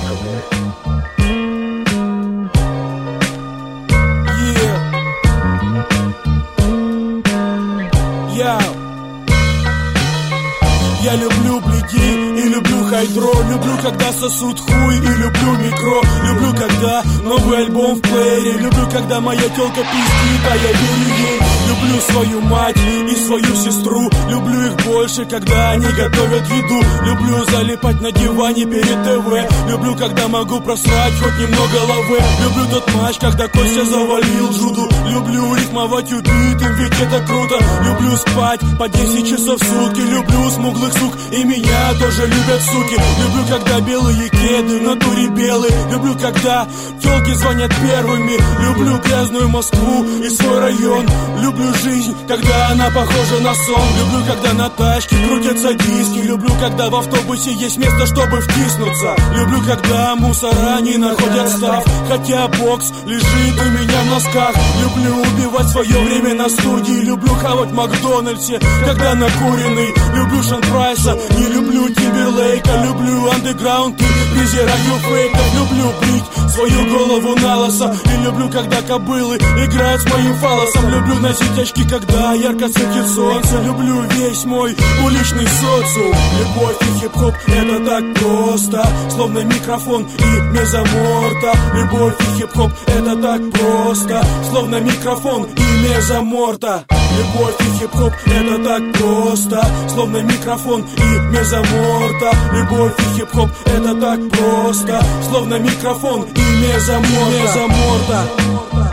Я люблю блики и люблю хайдро. Люблю, когда сосут хуй, и люблю микро. Люблю, когда новый альбом в плеере. Люблю, когда моя тёлка пиздит, а я верю ей. Люблю свою мать и свою сестру. Люблю их больше, когда они готовят еду. Люблю залипать на диване перед ТВ. Люблю, когда могу просрать хоть немного лавы. Люблю тот матч, когда Костя завалил Джуду. Люблю рифмовать убитым, ведь это круто. Люблю спать по 10 часов в сутки. Люблю смуглых сук, и меня тоже любят суки. Люблю, когда белые кеды в натуре белые. Люблю, когда тёлки звонят первыми. Люблю грязную Москву и свой район. Люблю жизнь, когда она похожа на сон. Люблю, когда на тачке крутятся диски. Люблю, когда в автобусе есть место, чтобы втиснуться. Люблю, когда мусора не находят став, хотя бокс лежит у меня в носках. Люблю убивать свое время на студии. Люблю хавать в Макдональдсе, когда накуренный. Люблю Шон Прайса, не люблю Тимберлейка. Люблю андеграунд и презираю фейков. Люблю брить свою голову на лысо. И люблю, когда кобылы играют с моим фалосом. Люблю носить очки, когда ярко светит солнце. Люблю весь мой уличный социум. Любовь и хип-хоп — это так просто, словно микрофон и мезоморта. Любовь и хип-хоп — это так просто, словно микрофон и мезоморта. Любовь и хип-хоп — это так просто, словно микрофон и мезоморта. Любовь и хип-хоп — это так просто, словно микрофон и мезоморта.